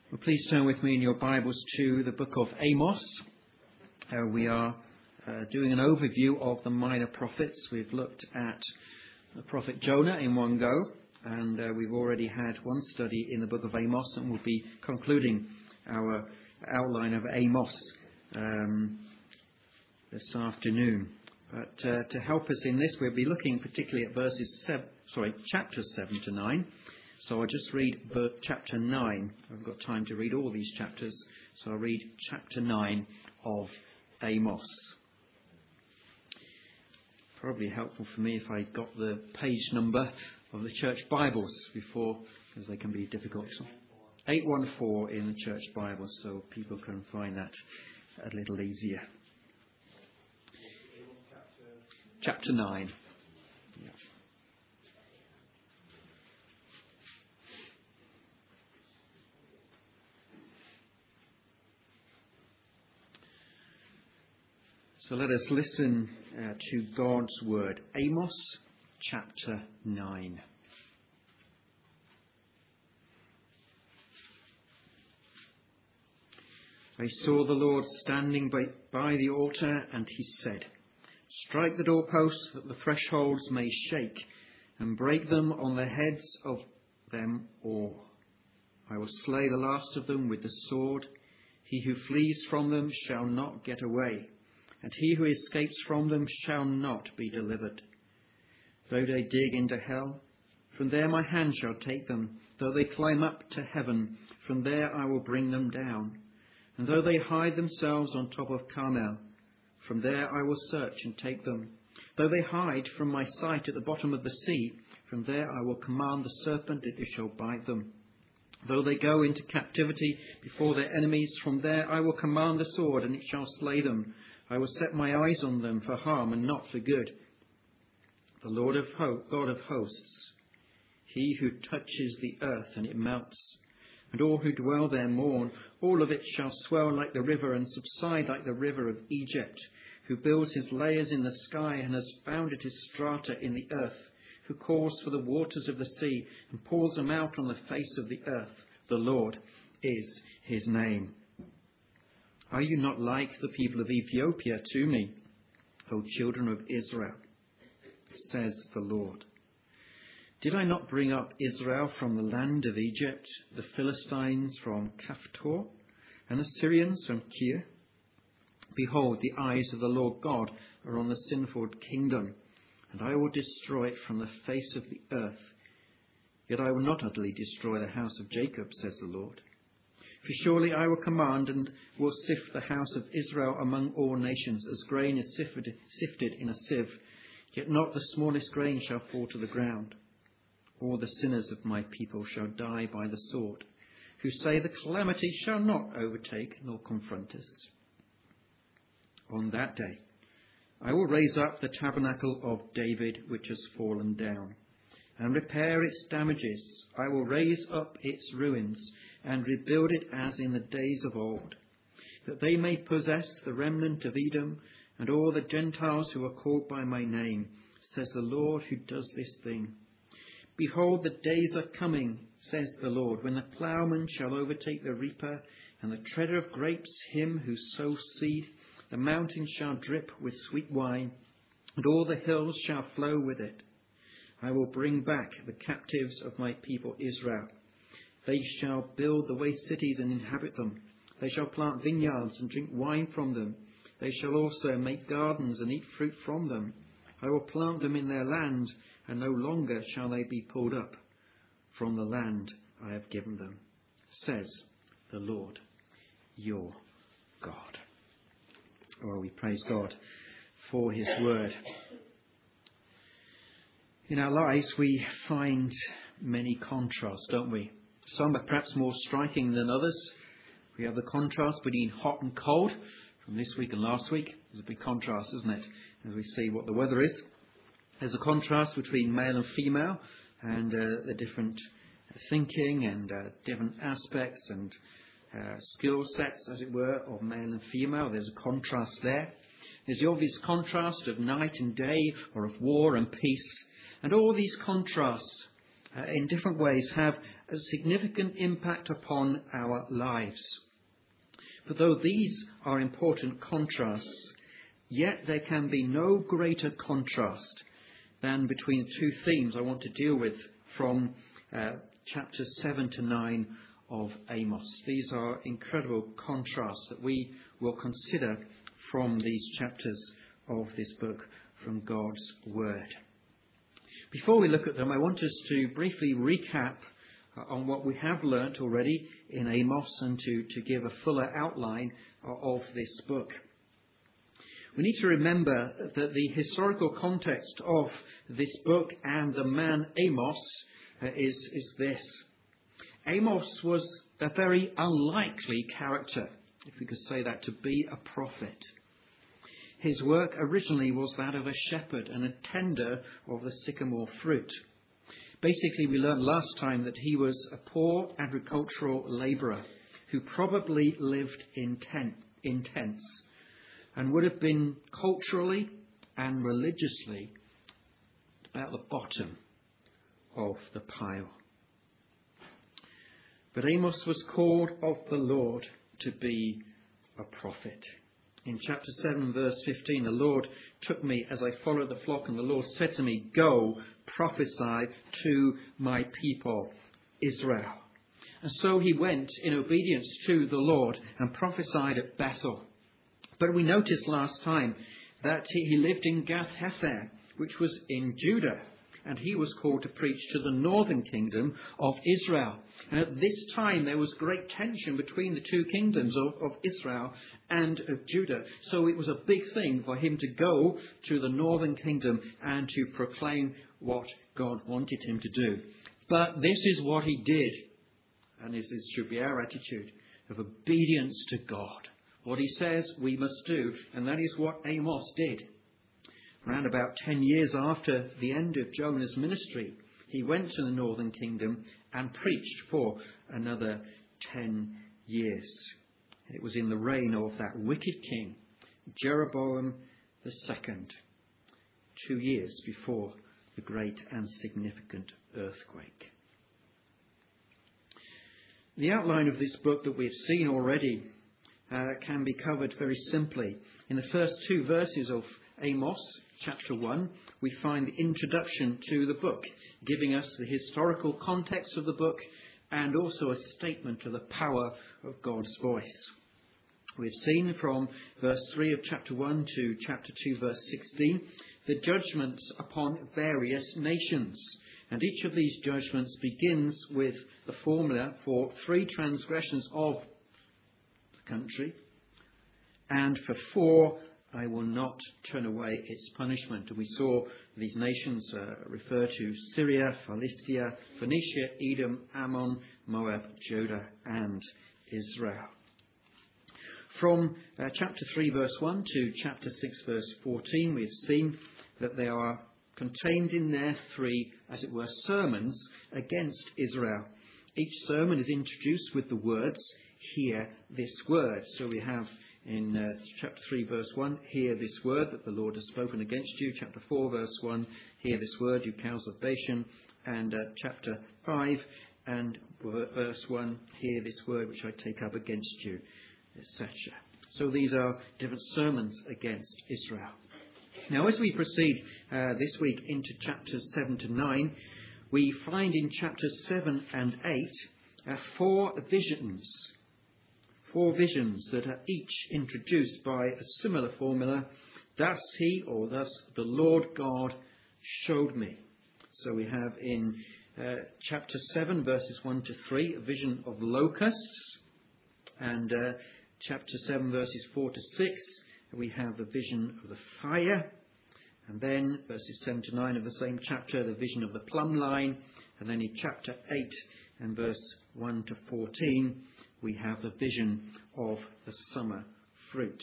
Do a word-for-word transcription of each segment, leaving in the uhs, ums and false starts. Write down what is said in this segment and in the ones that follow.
Well, please turn with me in your Bibles to the book of Amos. Uh, we are uh, doing an overview of the minor prophets. We've looked at the prophet Jonah in one go, and uh, we've already had one study in the book of Amos, and we'll be concluding our outline of Amos um, this afternoon. But uh, to help us in this, we'll be looking particularly at verses seven, sorry, chapters seven to nine. So I'll just read chapter nine. I've got time to read all these chapters, so I'll read chapter nine of Amos. Probably helpful for me if I got the page number of the church Bibles before, because they can be difficult. eight one four in the church Bibles, so people can find that a little easier. Chapter nine. Yeah. So let us listen uh, to God's word. Amos chapter nine. I saw the Lord standing by, by the altar, and he said, "Strike the doorposts that the thresholds may shake, and break them on the heads of them all. I will slay the last of them with the sword. He who flees from them shall not get away, and he who escapes from them shall not be delivered. Though they dig into hell, from there my hand shall take them. Though they climb up to heaven, from there I will bring them down. And though they hide themselves on top of Carmel, from there I will search and take them. Though they hide from my sight at the bottom of the sea, from there I will command the serpent, and it shall bite them. Though they go into captivity before their enemies, from there I will command the sword, and it shall slay them. I will set my eyes on them for harm and not for good. The Lord of hope, God of hosts, he who touches the earth and it melts, and all who dwell there mourn. All of it shall swell like the river and subside like the river of Egypt, who builds his layers in the sky and has founded his strata in the earth, who calls for the waters of the sea and pours them out on the face of the earth. The Lord is his name. Are you not like the people of Ethiopia to me, O children of Israel? Says the Lord. Did I not bring up Israel from the land of Egypt, the Philistines from Caphtor, and the Syrians from Kir? Behold, the eyes of the Lord God are on the sinful kingdom, and I will destroy it from the face of the earth. Yet I will not utterly destroy the house of Jacob, says the Lord. For surely I will command and will sift the house of Israel among all nations, as grain is sifted, sifted in a sieve. Yet not the smallest grain shall fall to the ground. All the sinners of my people shall die by the sword, who say the calamity shall not overtake nor confront us. On that day I will raise up the tabernacle of David, which has fallen down, and repair its damages. I will raise up its ruins and rebuild it as in the days of old, that they may possess the remnant of Edom and all the Gentiles who are called by my name, says the Lord who does this thing. Behold, the days are coming, says the Lord, when the ploughman shall overtake the reaper, and the treader of grapes him who sows seed. The mountains shall drip with sweet wine, and all the hills shall flow with it. I will bring back the captives of my people Israel. They shall build the waste cities and inhabit them. They shall plant vineyards and drink wine from them. They shall also make gardens and eat fruit from them. I will plant them in their land, and no longer shall they be pulled up from the land I have given them, says the Lord your God." Well, we praise God for his word. In our lives we find many contrasts, don't we? Some are perhaps more striking than others. We have the contrast between hot and cold from this week and last week. There's a big contrast, isn't it, as we see what the weather is. There's a contrast between male and female, and uh, the different thinking and uh, different aspects and uh, skill sets, as it were, of male and female. There's a contrast there. There's the obvious contrast of night and day, or of war and peace. And all these contrasts uh, in different ways have a significant impact upon our lives. But though these are important contrasts, yet there can be no greater contrast than between the two themes I want to deal with from uh, chapters seven to nine of Amos. These are incredible contrasts that we will consider from these chapters of this book from God's Word. Before we look at them, I want us to briefly recap on what we have learnt already in Amos and to, to give a fuller outline of this book. We need to remember that the historical context of this book and the man Amos uh, is, is this. Amos was a very unlikely character, if we could say that, to be a prophet. His work originally was that of a shepherd and a tender of the sycamore fruit. Basically, we learned last time that he was a poor agricultural labourer who probably lived in, tent, in tents and would have been culturally and religiously about the bottom of the pile. But Amos was called of the Lord to be a prophet. In chapter seven, verse fifteen, the Lord took me as I followed the flock, and the Lord said to me, "Go, prophesy to my people, Israel." And so he went in obedience to the Lord and prophesied at Bethel. But we noticed last time that he lived in Gath-Hepher, which was in Judah, and he was called to preach to the northern kingdom of Israel. And at this time there was great tension between the two kingdoms of, of Israel and of Judah. So it was a big thing for him to go to the northern kingdom and to proclaim what God wanted him to do. But this is what he did, and this is, should be our attitude of obedience to God. What he says we must do, and that is what Amos did. Around about ten years after the end of Jonah's ministry, he went to the northern kingdom and preached for another ten years. It was in the reign of that wicked king, Jeroboam the second, two years before the great and significant earthquake. The outline of this book that we've seen already uh, can be covered very simply. In the first two verses of Amos, chapter one, we find the introduction to the book, giving us the historical context of the book and also a statement of the power of God's voice. We've seen from verse three of chapter one to chapter two, verse sixteen, the judgments upon various nations. And each of these judgments begins with the formula for three transgressions of the country, and for four, I will not turn away its punishment. And we saw these nations uh, refer to Syria, Philistia, Phoenicia, Edom, Ammon, Moab, Judah, and Israel. From uh, chapter three, verse one to chapter six, verse fourteen, we've seen that there are contained in there three, as it were, sermons against Israel. Each sermon is introduced with the words, "Hear this word." So we have in uh, chapter three, verse one, "Hear this word that the Lord has spoken against you." Chapter four, verse one, "Hear this word, you cows of Bashan." And uh, chapter five and verse one, "Hear this word which I take up against you," et cetera. So these are different sermons against Israel. Now, as we proceed uh, this week into chapters seven to nine, we find in chapters seven and eight uh, four visions. Four visions that are each introduced by a similar formula. "Thus he," or "thus the Lord God showed me." So we have in uh, chapter seven, verses one to three, a vision of locusts. And uh, chapter seven, verses four to six, we have the vision of the fire. And then verses seven to nine of the same chapter, the vision of the plumb line. And then in chapter eight and verse one to fourteen, we have the vision of the summer fruit.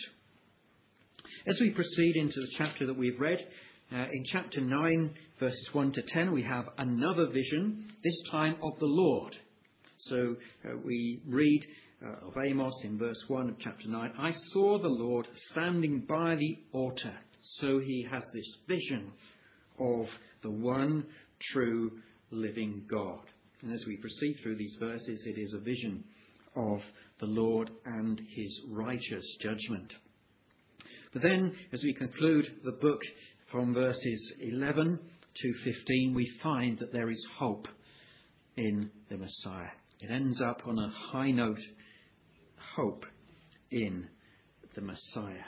As we proceed into the chapter that we've read, uh, in chapter nine, verses one to ten, we have another vision, this time of the Lord. So uh, we read uh, of Amos in verse one of chapter nine, "I saw the Lord standing by the altar." So he has this vision of the one true living God. And as we proceed through these verses, it is a vision of the Lord and his righteous judgment. But then, as we conclude the book from verses eleven to fifteen, we find that there is hope in the Messiah. It ends up on a high note, hope in the Messiah.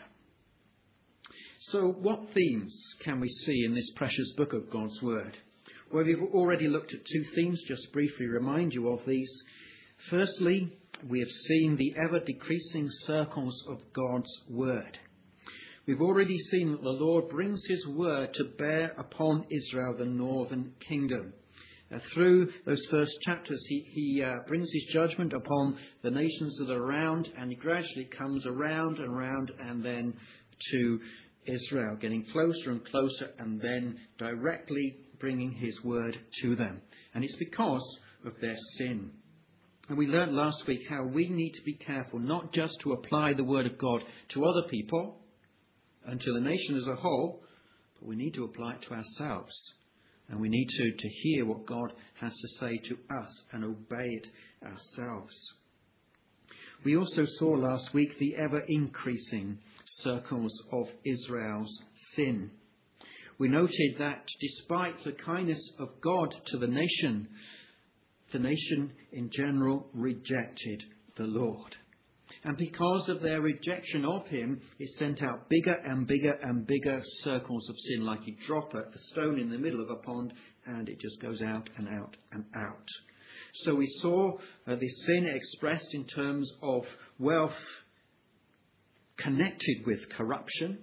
So what themes can we see in this precious book of God's Word? Well, we've already looked at two themes, just briefly remind you of these. Firstly, we have seen the ever-decreasing circles of God's Word. We've already seen that the Lord brings his word to bear upon Israel, the northern kingdom. Uh, through those first chapters, he, he uh, brings his judgment upon the nations that are around, and he gradually comes around and around and then to Israel, getting closer and closer and then directly bringing his word to them. And it's because of their sin. And we learned last week how we need to be careful not just to apply the word of God to other people and to the nation as a whole, but we need to apply it to ourselves. And we need to, to hear what God has to say to us and obey it ourselves. We also saw last week the ever-increasing circles of Israel's sin. We noted that despite the kindness of God to the nation, the nation in general rejected the Lord. And because of their rejection of him, it sent out bigger and bigger and bigger circles of sin, like you drop a, a stone in the middle of a pond and it just goes out and out and out. So we saw uh, this sin expressed in terms of wealth connected with corruption,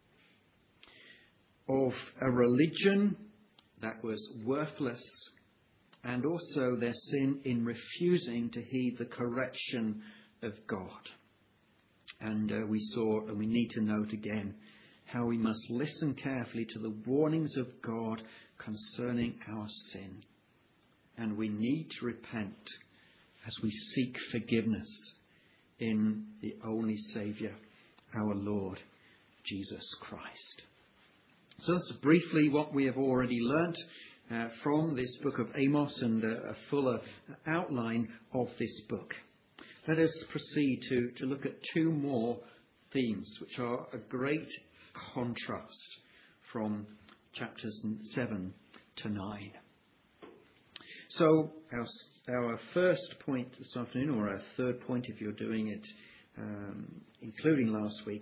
of a religion that was worthless, and also their sin in refusing to heed the correction of God. And uh, we saw, and we need to note again, how we must listen carefully to the warnings of God concerning our sin. And we need to repent as we seek forgiveness in the only Saviour, our Lord Jesus Christ. So that's briefly what we have already learnt uh, from this book of Amos, and uh, a fuller outline of this book. Let us proceed to, to look at two more themes, which are a great contrast from chapters seven to nine. So our, our first point this afternoon, or our third point if you're doing it, um, including last week,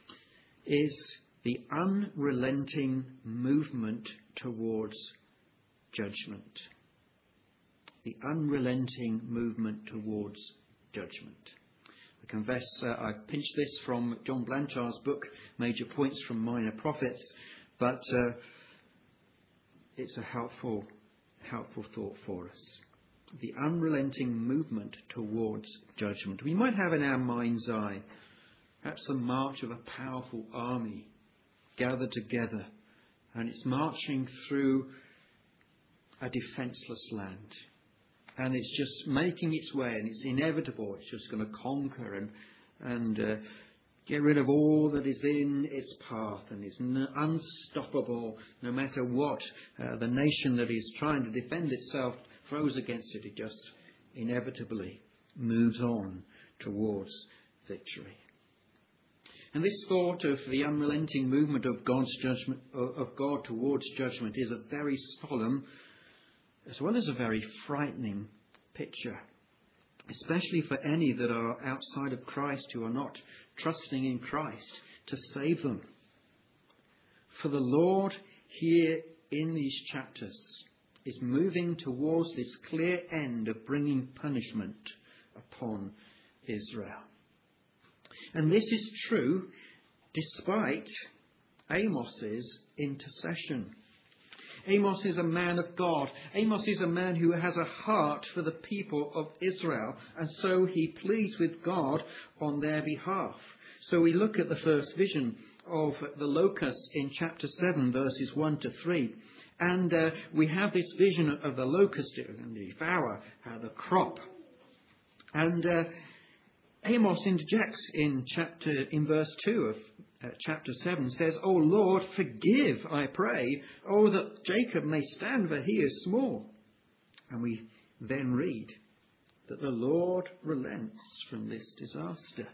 is the unrelenting movement towards judgment. The unrelenting movement towards judgment. I confess uh, I pinched this from John Blanchard's book, Major Points from Minor Prophets, but uh, it's a helpful, helpful thought for us. The unrelenting movement towards judgment. We might have in our mind's eye perhaps the march of a powerful army gathered together, and it's marching through a defenceless land. And it's just making its way, and it's inevitable. It's just going to conquer and and uh, get rid of all that is in its path, and it's n- unstoppable no matter what uh, the nation that is trying to defend itself throws against it. It just inevitably moves on towards victory. And this thought of the unrelenting movement of God's judgment, of God towards judgment, is a very solemn, as well as a very frightening picture, especially for any that are outside of Christ, who are not trusting in Christ to save them. For the Lord here in these chapters is moving towards this clear end of bringing punishment upon Israel. And this is true despite Amos's intercession. Amos is a man of God. Amos is a man who has a heart for the people of Israel, and so he pleads with God on their behalf. So we look at the first vision of the locusts in chapter seven, verses one to three. And uh, we have this vision of the locust and devour uh, the crop. And uh, Amos interjects in chapter in verse two of uh, chapter seven, says, "O Lord, forgive, I pray, oh, that Jacob may stand, for he is small." And we then read that the Lord relents from this disaster.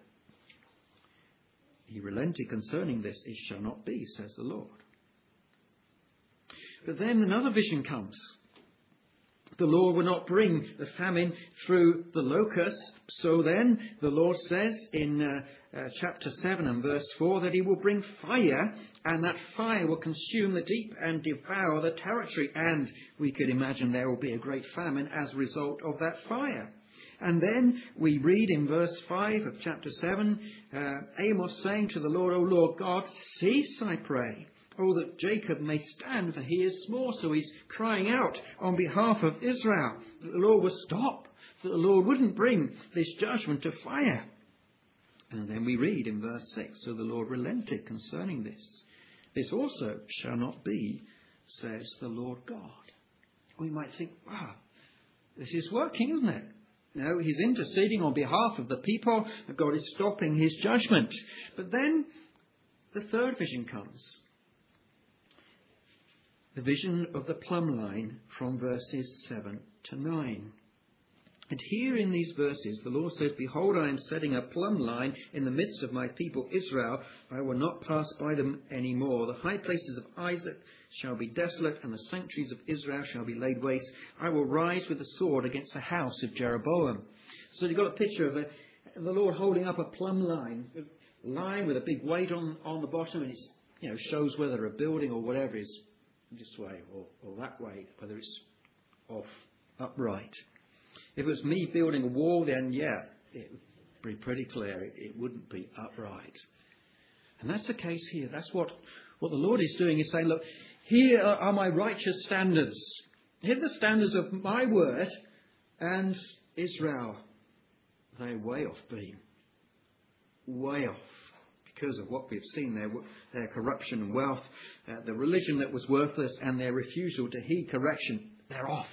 He relented concerning this, it shall not be, says the Lord. But then another vision comes. The Lord will not bring the famine through the locusts. So then the Lord says in uh, uh, chapter seven and verse four that he will bring fire, and that fire will consume the deep and devour the territory. And we could imagine there will be a great famine as a result of that fire. And then we read in verse five of chapter seven, uh, Amos saying to the Lord, O Lord God, cease, I pray. Oh, that Jacob may stand, for he is small. So he's crying out on behalf of Israel, that the Lord would stop, that the Lord wouldn't bring this judgment of fire. And then we read in verse six, so the Lord relented concerning this. This also shall not be, says the Lord God. We might think, wow, this is working, isn't it? No, he's interceding on behalf of the people, and God is stopping his judgment. But then the third vision comes. The vision of the plumb line from verses seven to nine. And here in these verses, the Lord says, Behold, I am setting a plumb line in the midst of my people Israel. I will not pass by them any more. The high places of Isaac shall be desolate, and the sanctuaries of Israel shall be laid waste. I will rise with the sword against the house of Jeroboam. So you've got a picture of a, the Lord holding up a plumb line, a line with a big weight on, on the bottom, and it you know, shows whether a building or whatever is this way or, or that way, whether it's off, upright. If it was me building a wall, then yeah, it would be pretty clear. It, it wouldn't be upright. And that's the case here. That's what, what the Lord is doing. He's saying, look, here are my righteous standards. Here are the standards of my word, and Israel, they're way off beam. Way off. Because of what we've seen, their, their corruption and wealth, uh, the religion that was worthless, and their refusal to heed correction, they're off.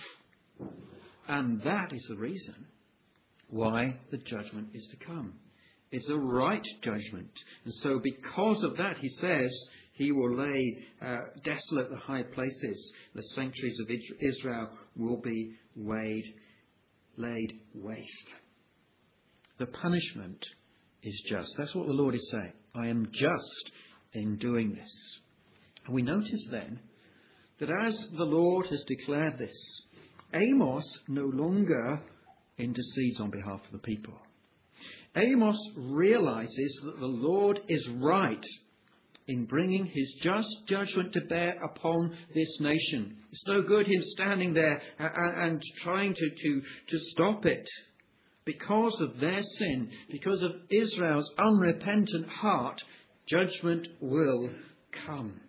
And that is the reason why the judgment is to come. It's a right judgment. And so because of that, he says, he will lay uh, desolate the high places. The sanctuaries of Israel will be laid, laid waste. The punishment is just. That's what the Lord is saying. I am just in doing this. And we notice then that as the Lord has declared this, Amos no longer intercedes on behalf of the people. Amos realizes that the Lord is right in bringing his just judgment to bear upon this nation. It's no good him standing there and trying to, to, to stop it. Because of their sin, because of Israel's unrepentant heart, judgment will come.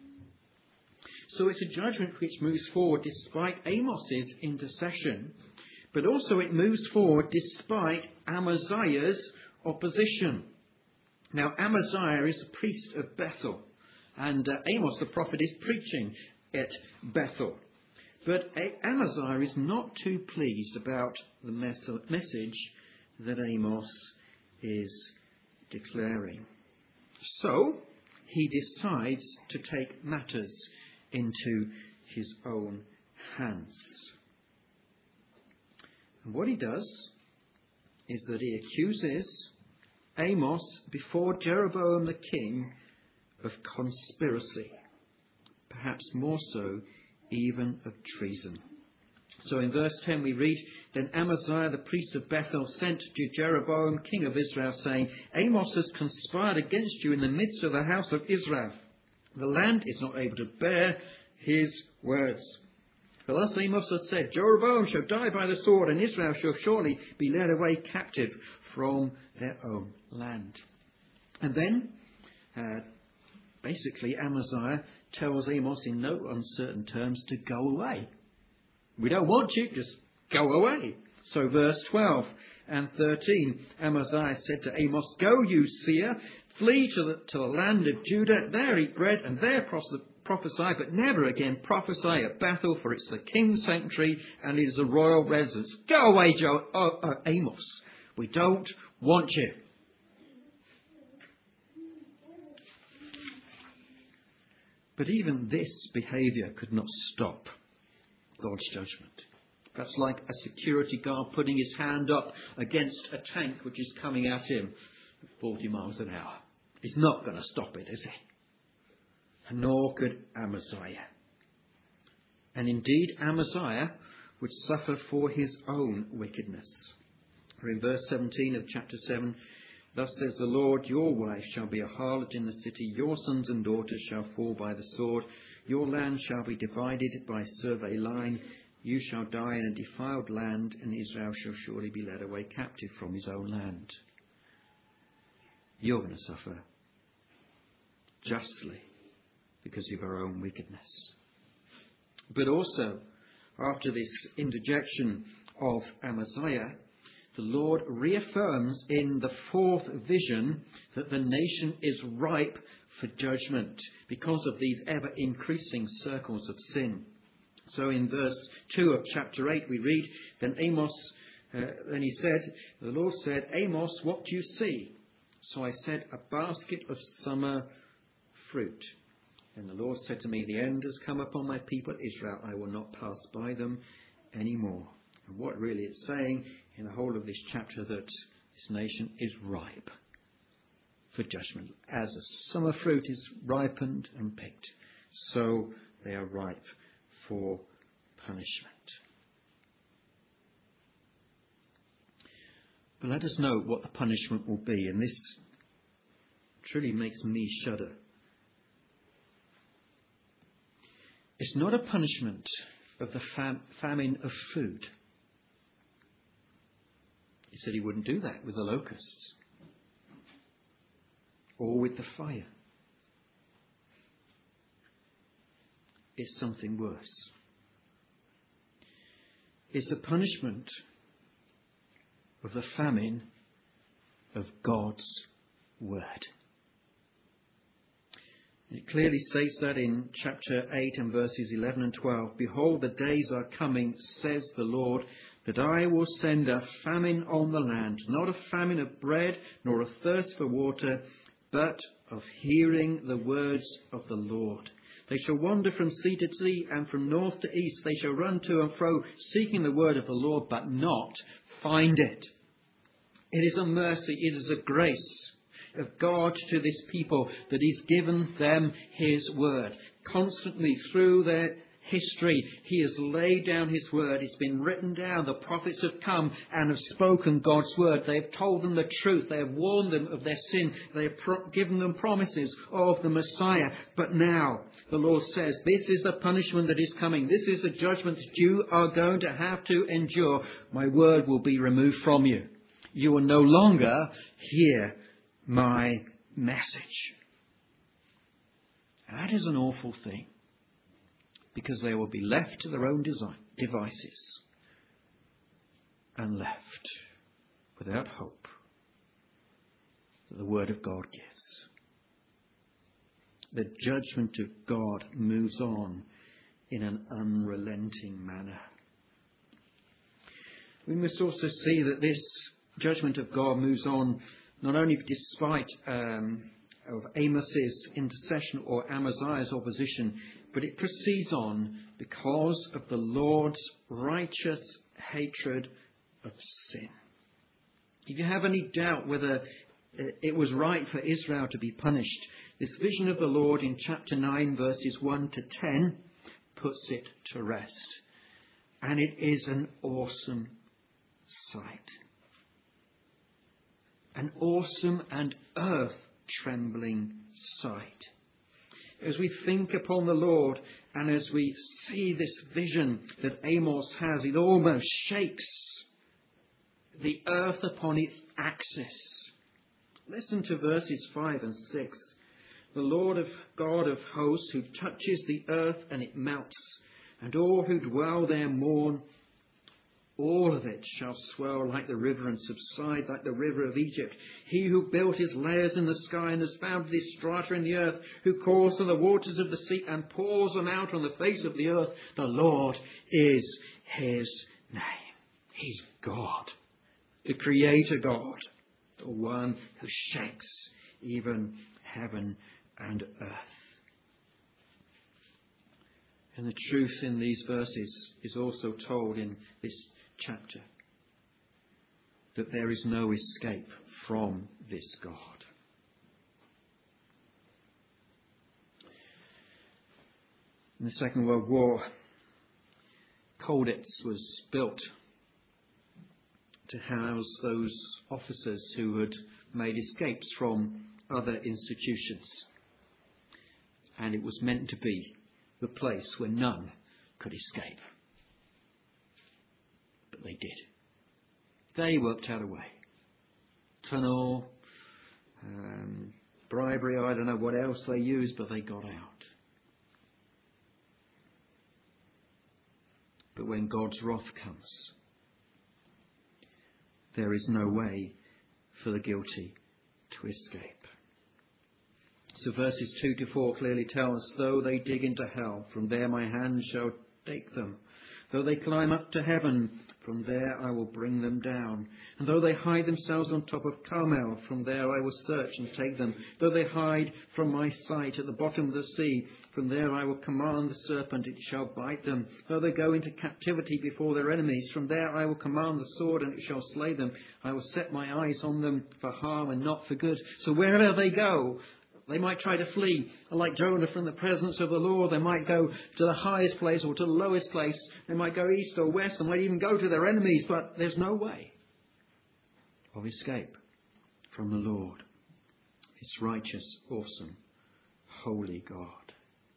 So it's a judgment which moves forward despite Amos's intercession, but also it moves forward despite Amaziah's opposition. Now, Amaziah is a priest of Bethel, and uh, Amos the prophet is preaching at Bethel. But Amaziah is not too pleased about the mes- message that Amos is declaring. So he decides to take matters into his own hands. And what he does is that he accuses Amos before Jeroboam the king of conspiracy, perhaps more so even of treason. So in verse ten we read, Then Amaziah the priest of Bethel sent to Jeroboam king of Israel, saying, Amos has conspired against you in the midst of the house of Israel. The land is not able to bear his words. For thus Amos has said, Jeroboam shall die by the sword, and Israel shall surely be led away captive from their own land. And then, uh, basically, Amaziah tells Amos in no uncertain terms to go away. We don't want you, just go away. So verse twelve and thirteen, Amaziah said to Amos, Go, you seer, flee to the, to the land of Judah, there eat bread, and there prophesy, but never again prophesy at Bethel, for it's the king's sanctuary, and it is a royal residence. Go away, Joe, oh, oh, Amos. We don't want you. But even this behaviour could not stop God's judgment. That's like a security guard putting his hand up against a tank which is coming at him at forty miles an hour. He's not going to stop it, is he? Nor could Amaziah. And indeed, Amaziah would suffer for his own wickedness. For in verse seventeen of chapter seven, thus says the Lord, your wife shall be a harlot in the city, your sons and daughters shall fall by the sword, your land shall be divided by survey line, you shall die in a defiled land, and Israel shall surely be led away captive from his own land. You're going to suffer justly because of your own wickedness. But also, after this interjection of Amaziah, the Lord reaffirms in the fourth vision that the nation is ripe for judgment because of these ever-increasing circles of sin. So in verse two of chapter eight we read, Then Amos, uh, then he said, the Lord said, Amos, what do you see? So I said, a basket of summer fruit. And the Lord said to me, the end has come upon my people Israel. I will not pass by them anymore. And what really it's saying in the whole of this chapter, that this nation is ripe for judgment. As a summer fruit is ripened and picked, so they are ripe for punishment. But let us know what the punishment will be, and this truly makes me shudder. It's not a punishment of the fam- famine of food. He said he wouldn't do that with the locusts or with the fire. It's something worse. It's a punishment of the famine of God's word. It clearly states that in chapter eight and verses eleven and twelve. Behold, the days are coming, says the Lord, that I will send a famine on the land, not a famine of bread, nor a thirst for water, but of hearing the words of the Lord. They shall wander from sea to sea and from north to east. They shall run to and fro, seeking the word of the Lord, but not find it. It is a mercy, it is a grace of God to this people that he's given them his word. Constantly through their history, he has laid down his word. It's been written down. The prophets have come and have spoken God's word. They have told them the truth. They have warned them of their sin. They have pro- given them promises of the Messiah. But now the Lord says, this is the punishment that is coming. This is the judgment that you are going to have to endure. My word will be removed from you. You will no longer hear my message. That is an awful thing, because they will be left to their own design, devices and left without hope that the word of God gives. The judgment of God moves on in an unrelenting manner. We must also see that this judgment of God moves on not only despite um, of Amos's intercession or Amaziah's opposition, but it proceeds on because of the Lord's righteous hatred of sin. If you have any doubt whether it was right for Israel to be punished, this vision of the Lord in chapter nine verses one to ten puts it to rest. And it is an awesome sight. An awesome and earth-trembling sight. As we think upon the Lord and as we see this vision that Amos has, it almost shakes the earth upon its axis. Listen to verses five and six. The Lord of God of hosts, who touches the earth and it melts, and all who dwell there mourn. All of it shall swell like the river and subside like the river of Egypt. He who built his layers in the sky and has founded his strata in the earth, who calls to the waters of the sea and pours them out on the face of the earth. The Lord is his name. He's God, the Creator God, the one who shakes even heaven and earth. And the truth in these verses is also told in this chapter, that there is no escape from this God. In the Second World War, Colditz was built to house those officers who had made escapes from other institutions. And it was meant to be the place where none could escape. But they did. They worked out a way. Tunnel, um, bribery, I don't know what else they used, but they got out. But when God's wrath comes, there is no way for the guilty to escape. So verses two to four clearly tell us, though they dig into hell, from there my hand shall take them. Though they climb up to heaven, from there I will bring them down. And though they hide themselves on top of Carmel, from there I will search and take them. Though they hide from my sight at the bottom of the sea, from there I will command the serpent, it shall bite them. Though they go into captivity before their enemies, from there I will command the sword, and it shall slay them. I will set my eyes on them for harm and not for good. So wherever they go, they might try to flee, like Jonah, from the presence of the Lord. They might go to the highest place or to the lowest place. They might go east or west. They might even go to their enemies. But there's no way of escape from the Lord. His righteous, awesome, holy God.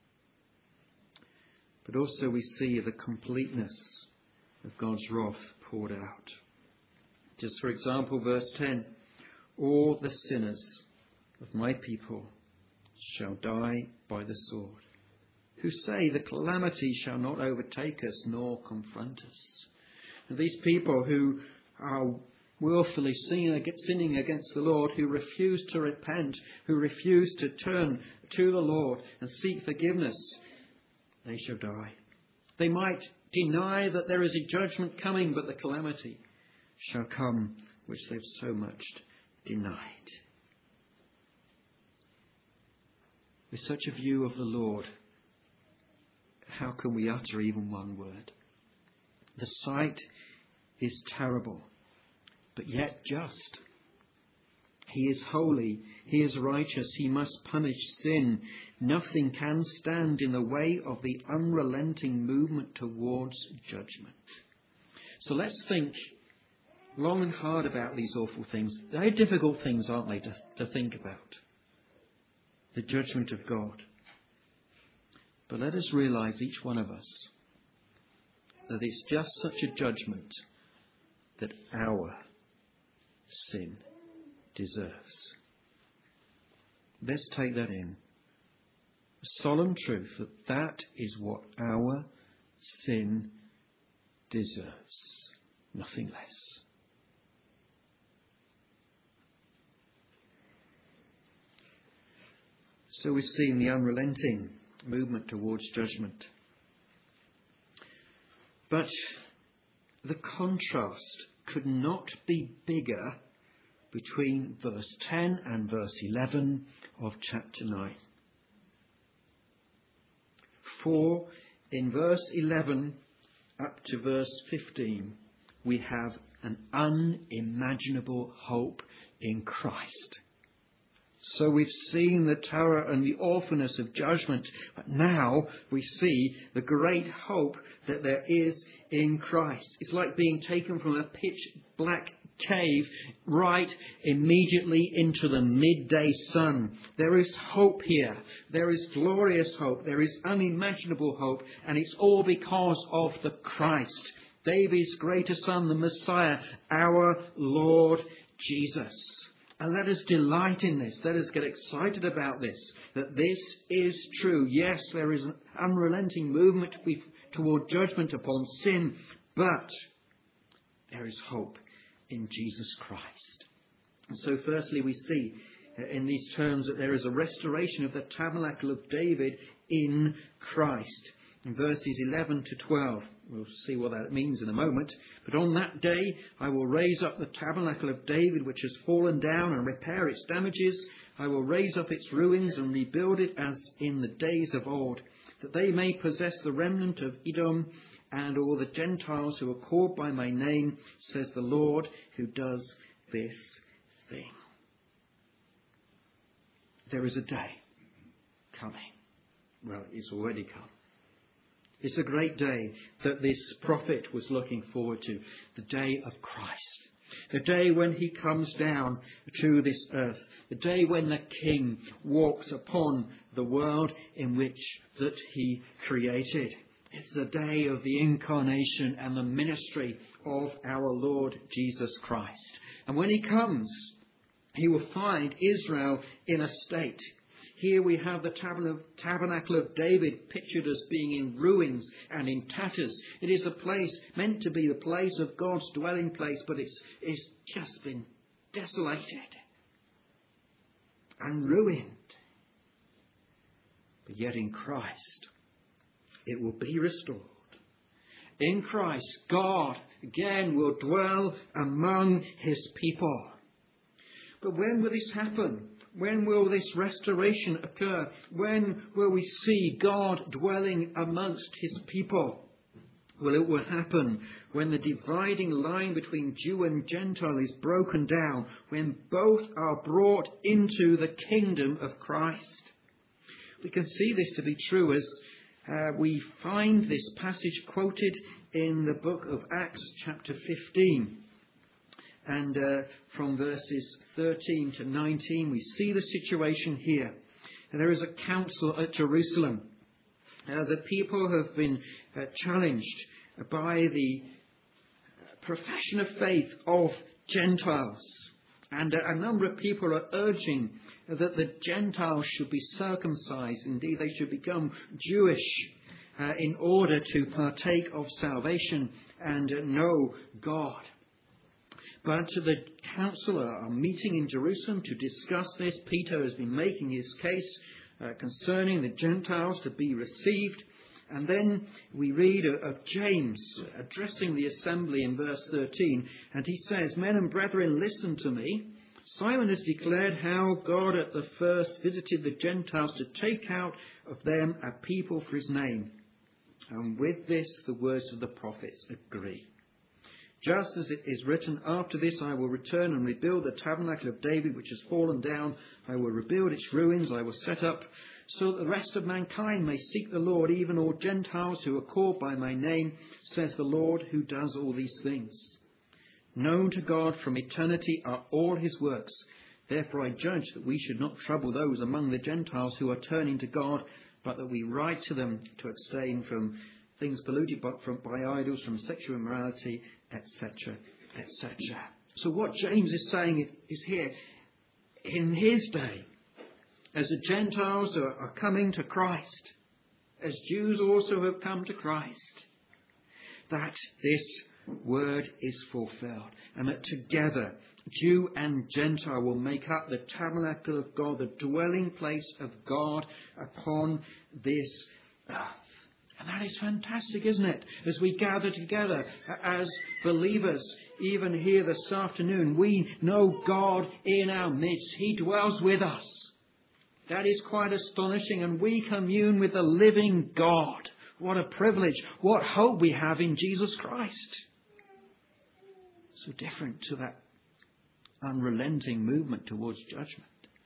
But also we see the completeness of God's wrath poured out. Just for example, verse ten. All the sinners of my people shall die by the sword, who say the calamity shall not overtake us nor confront us. And these people who are willfully sinning against the Lord, who refuse to repent, who refuse to turn to the Lord and seek forgiveness, they shall die. They might deny that there is a judgment coming, but the calamity shall come which they've so much denied. With such a view of the Lord, how can we utter even one word? The sight is terrible, but yet just. He is holy, he is righteous, he must punish sin. Nothing can stand in the way of the unrelenting movement towards judgment. So let's think long and hard about these awful things. They're difficult things, aren't they, to, to think about? The judgment of God. But let us realize, each one of us, that it's just such a judgment that our sin deserves. Let's take that in. A solemn truth that that is what our sin deserves. Nothing less. So we've seen the unrelenting movement towards judgment. But the contrast could not be bigger between verse ten and verse eleven of chapter nine. For in verse eleven up to verse fifteen, we have an unimaginable hope in Christ. So we've seen the terror and the awfulness of judgment, but now we see the great hope that there is in Christ. It's like being taken from a pitch black cave right immediately into the midday sun. There is hope here. There is glorious hope. There is unimaginable hope, and it's all because of the Christ, David's greater son, the Messiah, our Lord Jesus. And let us delight in this. Let us get excited about this, that this is true. Yes, there is an unrelenting movement toward judgment upon sin, but there is hope in Jesus Christ. And so firstly, we see in these terms that there is a restoration of the tabernacle of David in Christ. In verses eleven to twelve, we'll see what that means in a moment. But on that day I will raise up the tabernacle of David, which has fallen down, and repair its damages. I will raise up its ruins and rebuild it as in the days of old. that they may possess the remnant of Edom and all the Gentiles who are called by my name, says the Lord who does this thing. There is a day coming. Well, it's already come. It's a great day that this prophet was looking forward to, the day of Christ. The day when he comes down to this earth. The day when the King walks upon the world in which that he created. It's the day of the incarnation and the ministry of our Lord Jesus Christ. And when he comes, he will find Israel in a state. Here we have the tabernacle of David pictured as being in ruins and in tatters. It is a place meant to be the place of God's dwelling place, but it's, it's just been desolated and ruined. But yet in Christ, it will be restored. In Christ, God again will dwell among his people. But when will this happen? When will this restoration occur? When will we see God dwelling amongst his people? Well, it will happen when the dividing line between Jew and Gentile is broken down, when both are brought into the kingdom of Christ. We can see this to be true as uh, we find this passage quoted in the book of Acts chapter fifteen. And uh, from verses thirteen to nineteen, we see the situation here. And there is a council at Jerusalem. Uh, the people have been uh, challenged by the profession of faith of Gentiles. And uh, a number of people are urging that the Gentiles should be circumcised. Indeed, they should become Jewish uh, in order to partake of salvation and uh, know God. But the council are meeting in Jerusalem to discuss this. Peter has been making his case uh, concerning the Gentiles to be received. And then we read of James addressing the assembly in verse thirteen. And he says, "Men and brethren, listen to me. Simon has declared how God at the first visited the Gentiles to take out of them a people for his name. And with this, the words of the prophets agree. Just as it is written, after this I will return and rebuild the tabernacle of David, which has fallen down. I will rebuild its ruins. I will set up so that the rest of mankind may seek the Lord, even all Gentiles who are called by my name, says the Lord who does all these things. Known to God from eternity are all his works. Therefore I judge that we should not trouble those among the Gentiles who are turning to God, but that we write to them to abstain from things polluted by, from, by idols, from sexual immorality, et cetera, et cetera" So what James is saying is here, in his day, as the Gentiles are, are coming to Christ, as Jews also have come to Christ, that this word is fulfilled, and that together Jew and Gentile will make up the tabernacle of God, the dwelling place of God upon this earth. And that is fantastic, isn't it? As we gather together as believers, even here this afternoon, we know God in our midst. He dwells with us. That is quite astonishing, and we commune with the living God. What a privilege. What hope we have in Jesus Christ. So different to that unrelenting movement towards judgment.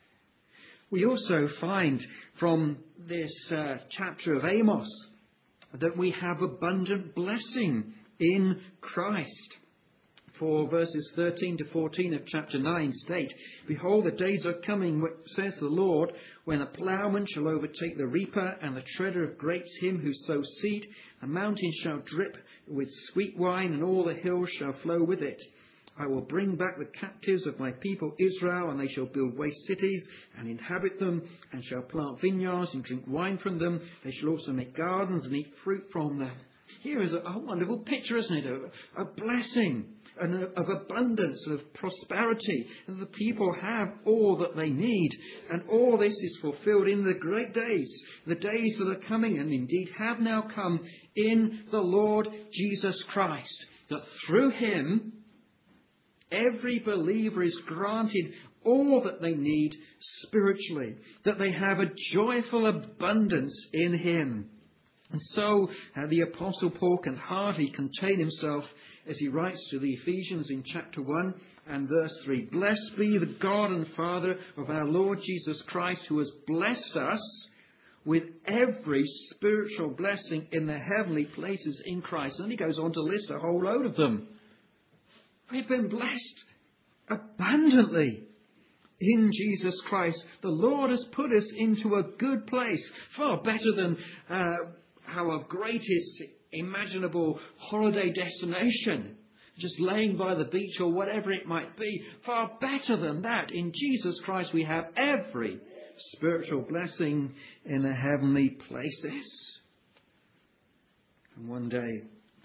We also find from this uh, chapter of Amos that we have abundant blessing in Christ. For verses thirteen to fourteen of chapter nine state, "Behold, the days are coming, says the Lord, when the ploughman shall overtake the reaper, and the treader of grapes him who sows seed. The mountains shall drip with sweet wine, and all the hills shall flow with it. I will bring back the captives of my people Israel, and they shall build waste cities and inhabit them, and shall plant vineyards and drink wine from them. They shall also make gardens and eat fruit from them." Here is a, a wonderful picture, isn't it? A, a blessing and a, of abundance, of prosperity. And the people have all that they need. And all this is fulfilled in the great days, the days that are coming and indeed have now come in the Lord Jesus Christ. That through him, every believer is granted all that they need spiritually, that they have a joyful abundance in him. And so uh, the Apostle Paul can hardly contain himself as he writes to the Ephesians in chapter one and verse three. Blessed be the God and Father of our Lord Jesus Christ, who has blessed us with every spiritual blessing in the heavenly places in Christ. And he goes on to list a whole load of them. We've been blessed abundantly in Jesus Christ. The Lord has put us into a good place, far better than uh, our greatest imaginable holiday destination, just laying by the beach or whatever it might be. Far better than that. In Jesus Christ we have every spiritual blessing in the heavenly places. And one day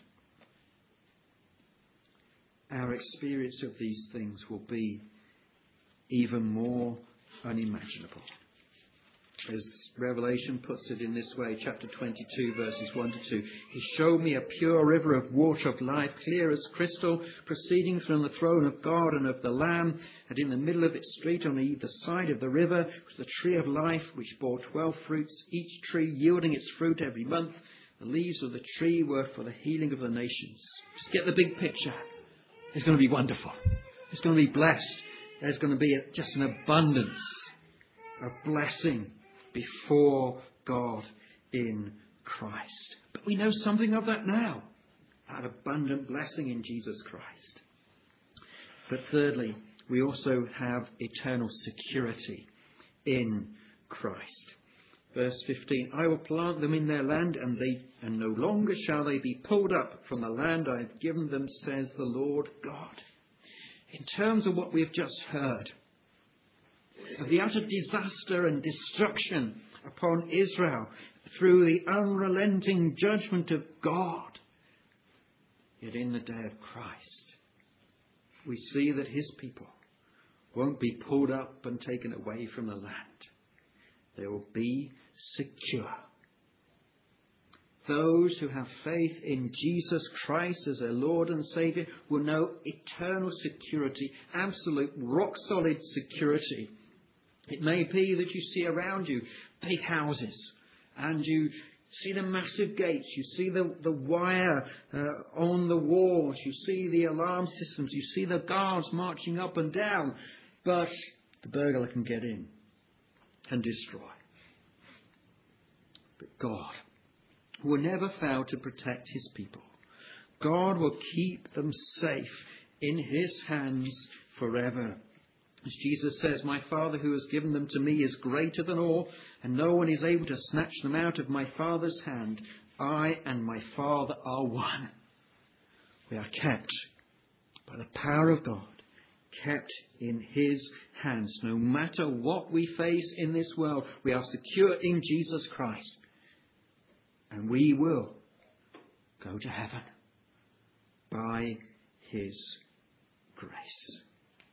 our experience of these things will be even more unimaginable. As Revelation puts it in this way, chapter twenty-two, verses one to two. He showed me a pure river of water of life, clear as crystal, proceeding from the throne of God and of the Lamb. And in the middle of its street, on either side of the river, was the tree of life, which bore twelve fruits, each tree yielding its fruit every month. The leaves of the tree were for the healing of the nations. Just get the big picture. It's going to be wonderful. It's going to be blessed. There's going to be a, just an abundance of blessing before God in Christ. But we know something of that now. That abundant blessing in Jesus Christ. But thirdly, we also have eternal security in Christ. Verse fifteen, I will plant them in their land, and they and no longer shall they be pulled up from the land I have given them, says the Lord God. In terms of what we've just heard, of the utter disaster and destruction upon Israel through the unrelenting judgment of God, yet in the day of Christ, we see that his people won't be pulled up and taken away from the land. They will be secure. Those who have faith in Jesus Christ as their Lord and Saviour will know eternal security, absolute rock-solid security. It may be that you see around you big houses and you see the massive gates, you see the, the wire uh, on the walls, you see the alarm systems, you see the guards marching up and down, but the burglar can get in and destroy. But God will never fail to protect his people. God will keep them safe in his hands forever. As Jesus says, my Father who has given them to me is greater than all, and no one is able to snatch them out of my Father's hand. I and my Father are one. We are kept by the power of God, kept in his hands. No matter what we face in this world, we are secure in Jesus Christ. And we will go to heaven by his grace.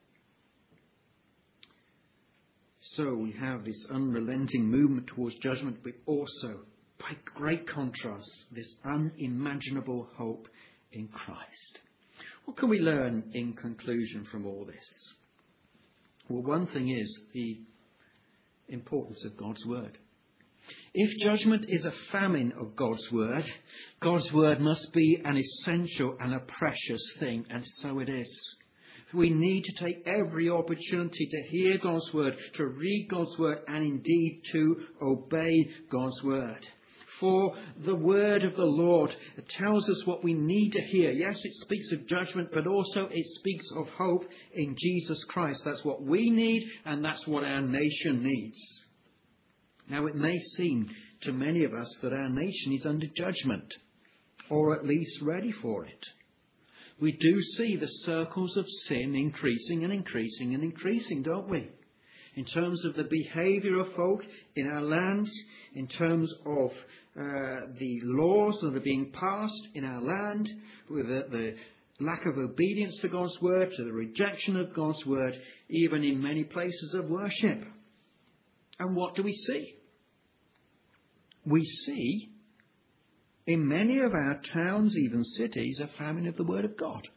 So we have this unrelenting movement towards judgment, but also, by great contrast, this unimaginable hope in Christ. What can we learn in conclusion from all this? Well, one thing is the importance of God's word. If judgment is a famine of God's word, God's word must be an essential and a precious thing, and so it is. We need to take every opportunity to hear God's word, to read God's word, and indeed to obey God's word. For the word of the Lord tells us what we need to hear. Yes, it speaks of judgment, but also it speaks of hope in Jesus Christ. That's what we need, and that's what our nation needs. Now, it may seem to many of us that our nation is under judgment, or at least ready for it. We do see the circles of sin increasing and increasing and increasing, don't we? In terms of the behaviour of folk in our lands, in terms of uh, the laws that are being passed in our land, with the, the lack of obedience to God's word, to the rejection of God's word, even in many places of worship. And what do we see? We see in many of our towns, even cities, a famine of the word of God.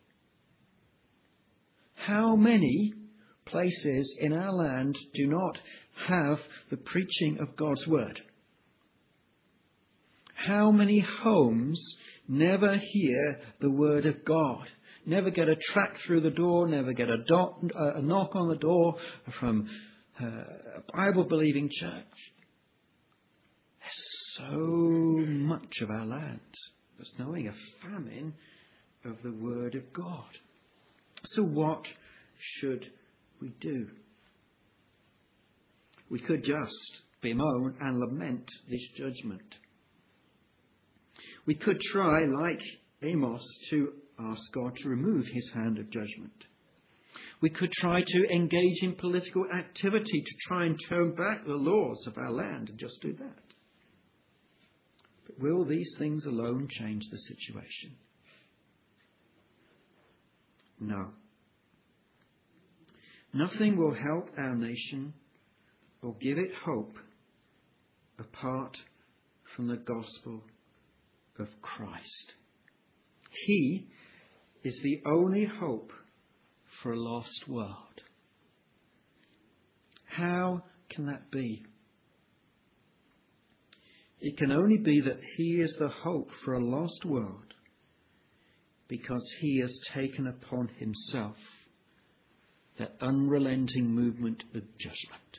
How many places in our land do not have the preaching of God's word? How many homes never hear the word of God? Never get a track through the door, never get a, dot, a knock on the door from a Bible-believing church. There's so much of our land that's knowing a famine of the word of God. So what should we do? We could just bemoan and lament this judgment. We could try, like Amos, to ask God to remove his hand of judgment. We could try to engage in political activity to try and turn back the laws of our land and just do that. But will these things alone change the situation? No. Nothing will help our nation or give it hope apart from the gospel of Christ. He is the only hope for a lost world. How can that be? It can only be that he is the hope for a lost world because he has taken upon himself that unrelenting movement of judgment.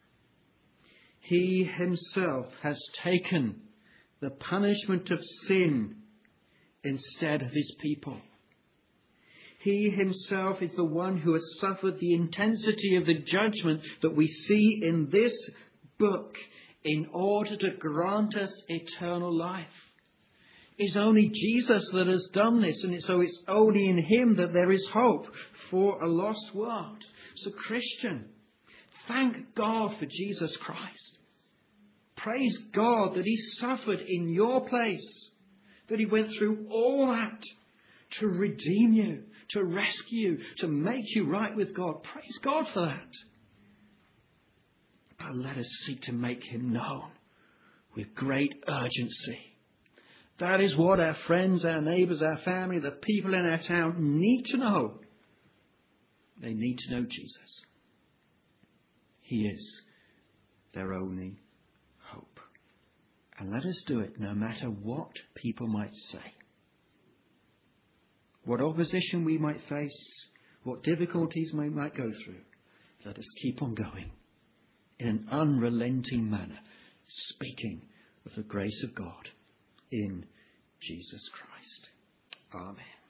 He himself has taken the punishment of sin instead of his people. He himself is the one who has suffered the intensity of the judgment that we see in this book in order to grant us eternal life. It's only Jesus that has done this, and so it's only in him that there is hope for a lost world. So Christian, thank God for Jesus Christ. Praise God that he suffered in your place, that he went through all that to redeem you, to rescue you, to make you right with God. Praise God for that. But let us seek to make him known with great urgency. That is what our friends, our neighbours, our family, the people in our town need to know. They need to know Jesus. He is their only hope. And let us do it no matter what people might say. What opposition we might face, what difficulties we might go through. Let us keep on going in an unrelenting manner, speaking of the grace of God in Jesus Christ. Amen.